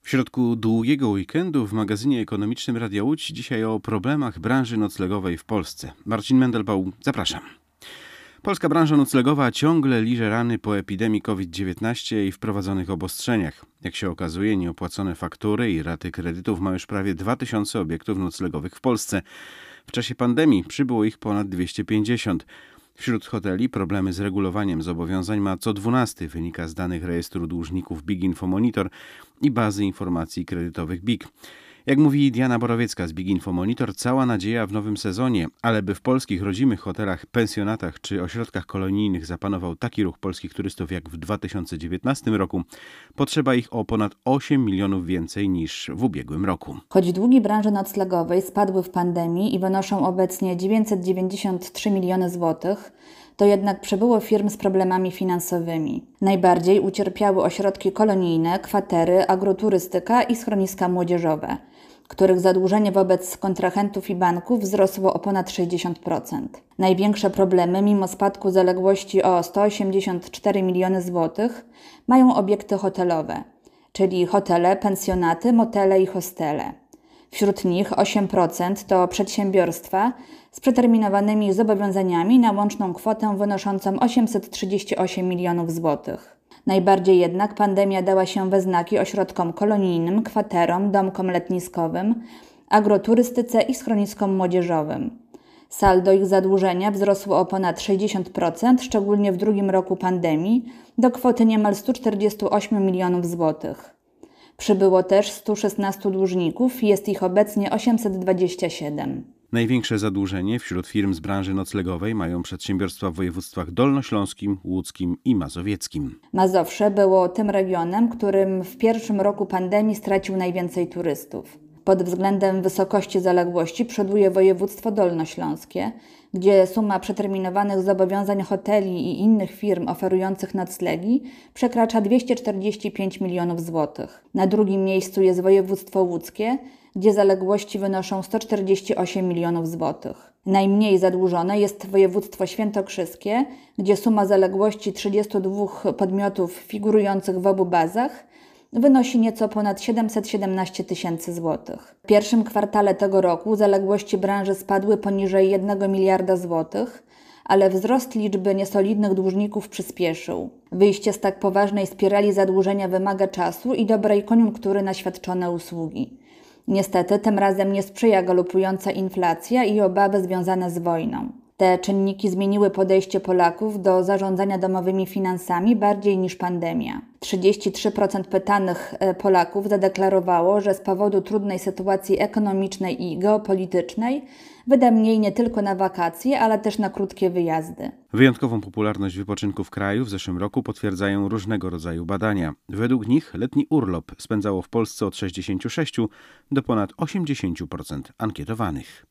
W środku długiego weekendu w magazynie ekonomicznym Radia Łódź dzisiaj o problemach branży noclegowej w Polsce. Marcin Mendelbaum, zapraszam. Polska branża noclegowa ciągle liże rany po epidemii COVID-19 i wprowadzonych obostrzeniach. Jak się okazuje, nieopłacone faktury i raty kredytów ma już prawie 2000 obiektów noclegowych w Polsce. W czasie pandemii przybyło ich ponad 250. Wśród hoteli problemy z regulowaniem zobowiązań ma co 12, wynika z danych rejestru dłużników BIG Infomonitor i bazy informacji kredytowych BIG. Jak mówi Diana Borowiecka z BIG Infomonitor, cała nadzieja w nowym sezonie, ale by w polskich rodzimych hotelach, pensjonatach czy ośrodkach kolonijnych zapanował taki ruch polskich turystów jak w 2019 roku, potrzeba ich o ponad 8 milionów więcej niż w ubiegłym roku. Choć długi branży noclegowej spadły w pandemii i wynoszą obecnie 993 miliony złotych, to jednak przybyło firm z problemami finansowymi. Najbardziej ucierpiały ośrodki kolonijne, kwatery, agroturystyka i schroniska młodzieżowe, których zadłużenie wobec kontrahentów i banków wzrosło o ponad 60%. Największe problemy, mimo spadku zaległości o 184 miliony złotych, mają obiekty hotelowe, czyli hotele, pensjonaty, motele i hostele. Wśród nich 8% to przedsiębiorstwa z przeterminowanymi zobowiązaniami na łączną kwotę wynoszącą 838 milionów złotych. Najbardziej jednak pandemia dała się we znaki ośrodkom kolonijnym, kwaterom, domkom letniskowym, agroturystyce i schroniskom młodzieżowym. Saldo ich zadłużenia wzrosło o ponad 60%, szczególnie w drugim roku pandemii, do kwoty niemal 148 milionów złotych. Przybyło też 116 dłużników, jest ich obecnie 827. Największe zadłużenie wśród firm z branży noclegowej mają przedsiębiorstwa w województwach dolnośląskim, łódzkim i mazowieckim. Mazowsze było tym regionem, którym w pierwszym roku pandemii stracił najwięcej turystów. Pod względem wysokości zaległości przoduje województwo dolnośląskie, gdzie suma przeterminowanych zobowiązań hoteli i innych firm oferujących noclegi przekracza 245 milionów złotych. Na drugim miejscu jest województwo łódzkie, gdzie zaległości wynoszą 148 milionów złotych. Najmniej zadłużone jest województwo świętokrzyskie, gdzie suma zaległości 32 podmiotów figurujących w obu bazach wynosi nieco ponad 717 tysięcy złotych. W pierwszym kwartale tego roku zaległości branży spadły poniżej 1 miliarda złotych, ale wzrost liczby niesolidnych dłużników przyspieszył. Wyjście z tak poważnej spirali zadłużenia wymaga czasu i dobrej koniunktury na świadczone usługi. Niestety tym razem nie sprzyja galopująca inflacja i obawy związane z wojną. Te czynniki zmieniły podejście Polaków do zarządzania domowymi finansami bardziej niż pandemia. 33% pytanych Polaków zadeklarowało, że z powodu trudnej sytuacji ekonomicznej i geopolitycznej wyda mniej nie tylko na wakacje, ale też na krótkie wyjazdy. Wyjątkową popularność wypoczynku w kraju w zeszłym roku potwierdzają różnego rodzaju badania. Według nich letni urlop spędzało w Polsce od 66 do ponad 80% ankietowanych.